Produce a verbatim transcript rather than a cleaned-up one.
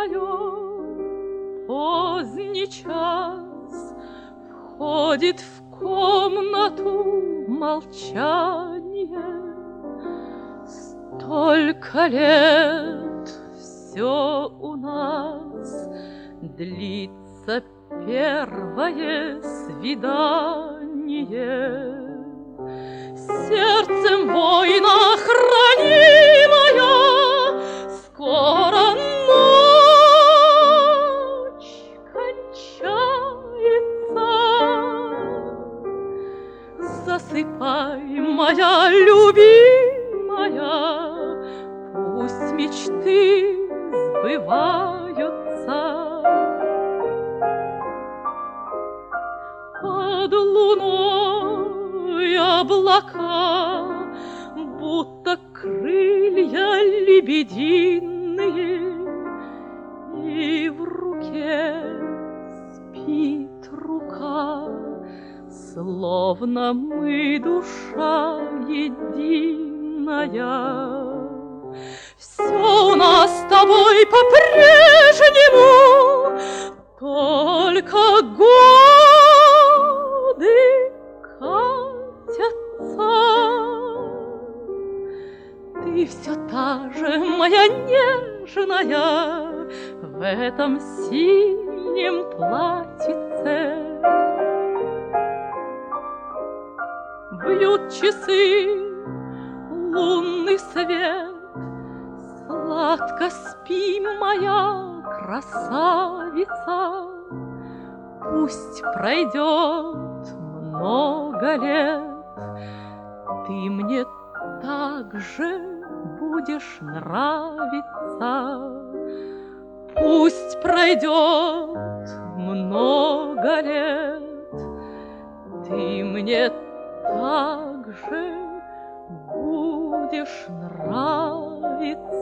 мое, поздний час, входит в комнату молчание. Столько лет все у нас длится первое свидание. Сердцем воина хранимая, скоро ночь кончается. Засыпай, моя любимая, пусть мечты сбываются. Под луной облака, будто крылья лебединые, и в руке спит рука, словно мы душа единая. Все у нас с тобой по-прежнему, только годы катятся. Ты все та же, моя нежная, в этом синем платьице. Бьют часы, лунный свет, сладко спи, моя красавица. Пусть пройдет много лет, ты мне так же будешь нравиться. Пусть пройдет много лет, ты мне так же будешь нравиться.